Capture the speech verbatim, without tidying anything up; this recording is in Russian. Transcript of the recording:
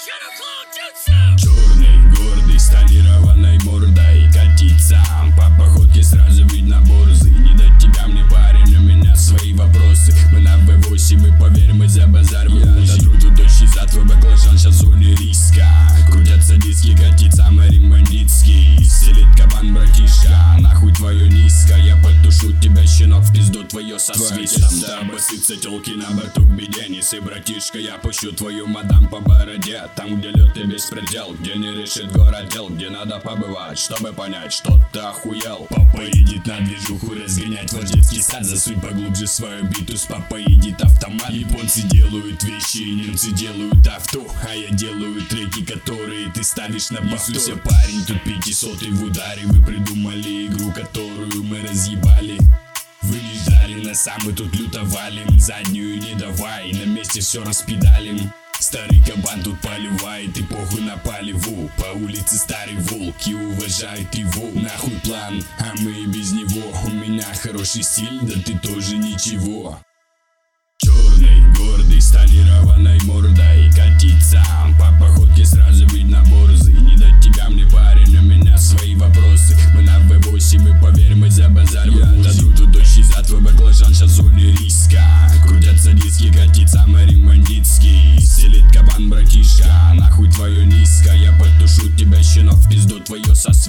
Черный, гордый, с тонированной мордой катится по походке, сразу видно борзый. Не до тебя мне, парень, у меня свои вопросы. Мы на вэ восемь, и поверь, мы за базар мы дотру тут дождь за твой баклажан, сейчас в зоне риска. Крутятся диски, катится Марин бандитский. Селит кабан, братишка, нахуй твою низко. Я подтушу тебя, щенок, в пизду твою со свистом. Да, босится телки на борту к беде, неси, братишка. Я пущу твою мадам по бороде. Там, где лед и беспредел, где не решит город дел, где надо побывать, чтобы понять, что ты охуел. Папа едет на движуху разгонять ваш детский сад. Засунь поглубже свою биту, с папой едет автомат. Японцы делают вещи, немцы делают авто, а я делаю треки, которые ты ставишь на повтор. Несуся, парень, тут пятисотый в ударе. Вы придумали игру, которую мы разъебали. Вы не ждали нас, а мы тут люто валим. Заднюю не давай, на месте все распедалим. Старый кабан тут поливает, и похуй на поливу. По улице старый волк и уважает его. Нахуй план, а мы и без него. У меня хороший стиль, да ты тоже ничего. Черный, гордый, с тонированной мордой катится по походке, сразу видно борзый. Не до тебя мне, парень, у меня свои вопросы. Мы на вэ восемь, и поверь, мы за базар я дотру тут дождь за твой баклажан, сейчас в зоне риска. Крутятся диски, катится Марин бандитский. Селит кабан, братишка, нахуй твою низко. Я подтушу тебя, щенок, в пизду твою сосу.